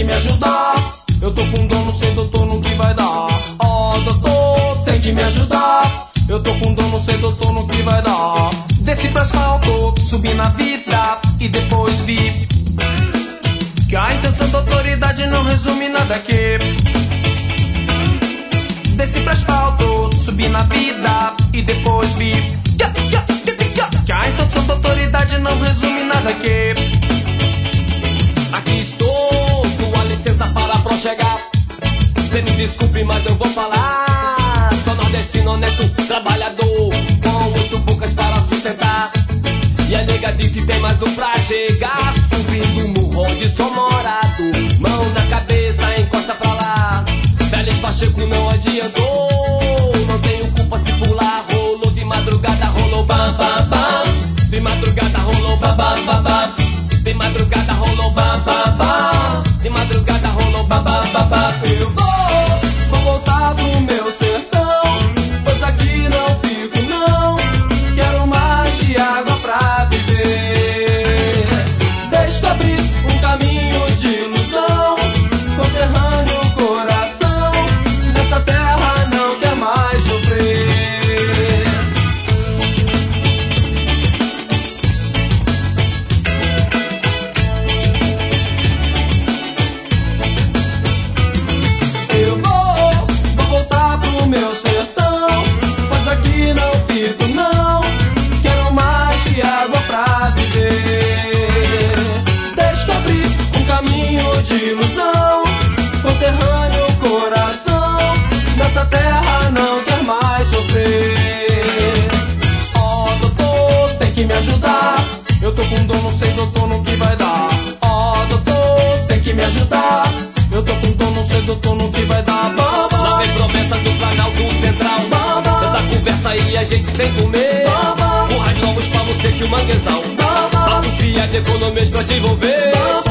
que me ajudar. Eu tô com dor, não sei, doutor, no que vai dar. Ó, doutor, tem que me ajudar. Eu tô com dor, não sei, doutor, no que vai dar. Desci pro asfalto, subi na vida e depois vi que a intenção da autoridade não resume nada aqui. Desci pro asfalto, subi na vida e depois vi que a intenção da autoridade não resume nada aqui. Aqui estou, tua licença para prochegar. Cê me desculpe, mas eu vou falar. Sou nordestino, honesto, trabalhador, com muito bocas para sustentar. E a nega disse que tem mais um pra chegar. Subindo o morro de Somorado, mão na cabeça, encosta pra lá. Félix Pacheco não adiantou, não tenho culpa se pular. Rolou de madrugada, rolou bam bam bam. De madrugada rolou bam bam bam bam. De madrugada rolou bam bam bam. De madrugada rolou bam bam bam bam. Eu vou voltar pro meu sertão, pois aqui não fico não. Quero mais de água pra viver. Deixa eu abrir um caminho de ilusão, conterrâneo coração. Nessa terra não quer mais sofrer. Eu vou voltar pro meu sertão, pois aqui não fico não. Quero mais que água pra viver. Deixa eu abrir um caminho de ilusão, conterrâneo coração. Nessa terra não quer mais sofrer. Ó, doutor, tem que me ajudar. Eu tô com dor, não sei, doutor, no que vai dar. Ó, doutor, tem que me ajudar. Eu tô com dor, não sei, doutor, no que vai dar. Lá vem promessa do Planalto Central. Tanta conversa e a gente sem comer. O rádio novos pra você que o manguezal. Papo fia de economias pra te envolver.